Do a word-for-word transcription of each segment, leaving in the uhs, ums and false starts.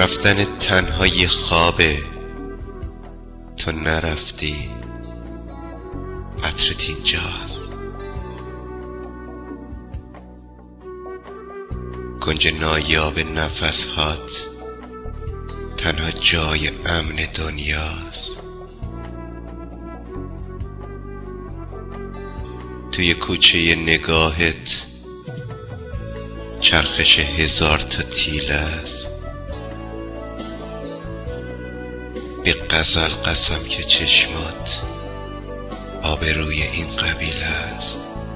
رفتن تنها یه خوابه، تو نرفتی، عطرت اینجاست. گنج نایاب نفس هات تنها جای امن دنیاست. توی کوچه نگاهت چرخش هزار تا تیل است. به غزل قسم که چشمات آبروی این قبیله است.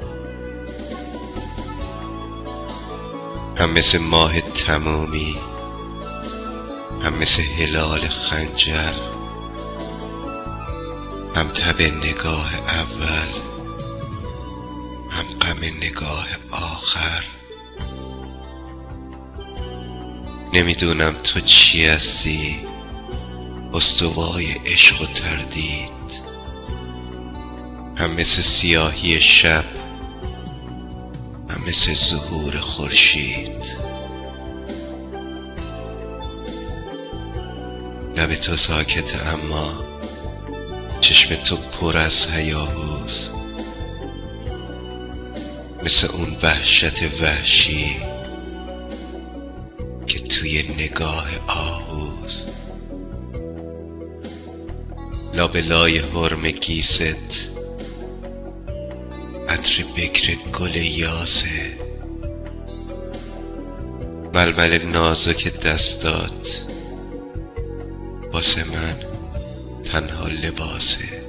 هم مثل ماه تمومی، هم مثل هلال خنجر، هم تب نگاه اول، هم غم نگاه آخر. نمیدونم تو چی هستی، استوای عشق و تردید، هم مثل سیاهی شب، هم مثل ظهور خورشید. لب تو ساکت اما چشم تو پر از هیاهوست، مثل اون وحشت وحشی که توی نگاه آهوست. لابلای حرم گیست عطر بکر گل یاسه، ململ نازک دستات واسه من تنها لباسه.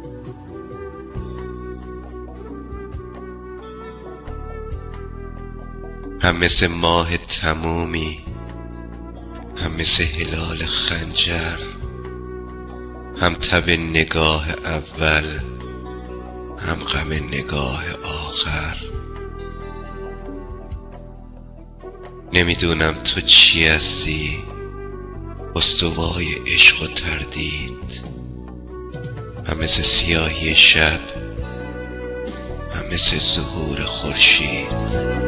هم مثل ماه تمومی، هم مثل هلال خنجر، هم تب نگاه اول، هم غم نگاه آخر. نمیدونم تو چی هستی، استوای عشق و تردید، هم مثل سیاهی شب، هم مثل ظهور خورشید.